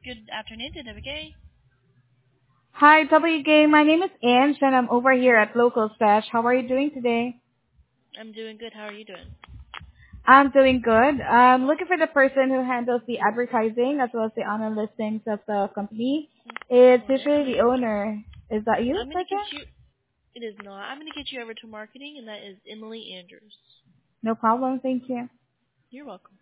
Good afternoon to WK. Hi, WK. My name is Ange, and I'm over here at Local Stash. How are you doing today? I'm doing good. How are you doing? I'm doing good. I'm looking for the person who handles the advertising as well as the online listings of the company. It's All right. usually the owner. Is that you, I'm by gonna get chance? you. It is not. I'm gonna get you over to marketing, and that is Emily Andrews. No problem. Thank you. You're welcome.